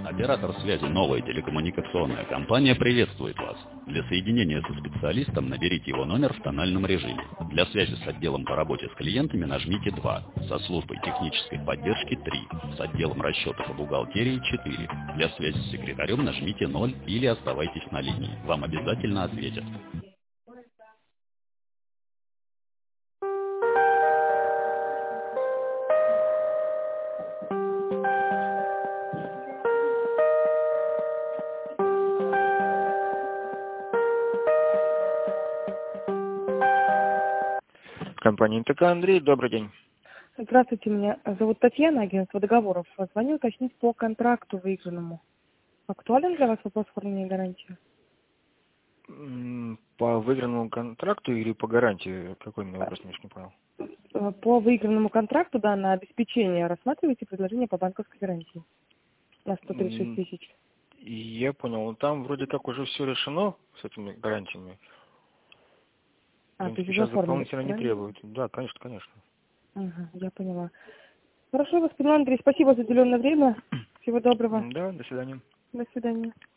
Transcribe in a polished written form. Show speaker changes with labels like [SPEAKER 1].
[SPEAKER 1] Оператор связи «Новая телекоммуникационная компания» приветствует вас. Для соединения со специалистом наберите его номер в тональном режиме. Для связи с отделом по работе с клиентами нажмите 2. Со службой технической поддержки 3. С отделом расчетов и бухгалтерии 4. Для связи с секретарем нажмите 0 или оставайтесь на линии. Вам обязательно ответят.
[SPEAKER 2] Компания НТК, Андрей, добрый день.
[SPEAKER 3] Здравствуйте, меня зовут Татьяна, агентство договоров. Звоню уточнить по контракту выигранному. Актуален для вас вопрос оформления гарантии?
[SPEAKER 2] По выигранному контракту или по гарантии? Какой мне вопрос, не понял?
[SPEAKER 3] По выигранному контракту, да, на обеспечение рассматриваете предложение по банковской гарантии на 136 тысяч.
[SPEAKER 2] Я понял. Там вроде как уже все решено с этими гарантиями.
[SPEAKER 3] То есть уже
[SPEAKER 2] сейчас
[SPEAKER 3] оформили,
[SPEAKER 2] дополнительно не требуют. Да, конечно, конечно.
[SPEAKER 3] Ага, я поняла. Хорошо, вас поняла, Андрей. Спасибо за уделенное время. Всего доброго.
[SPEAKER 2] Да, до свидания.
[SPEAKER 3] До свидания.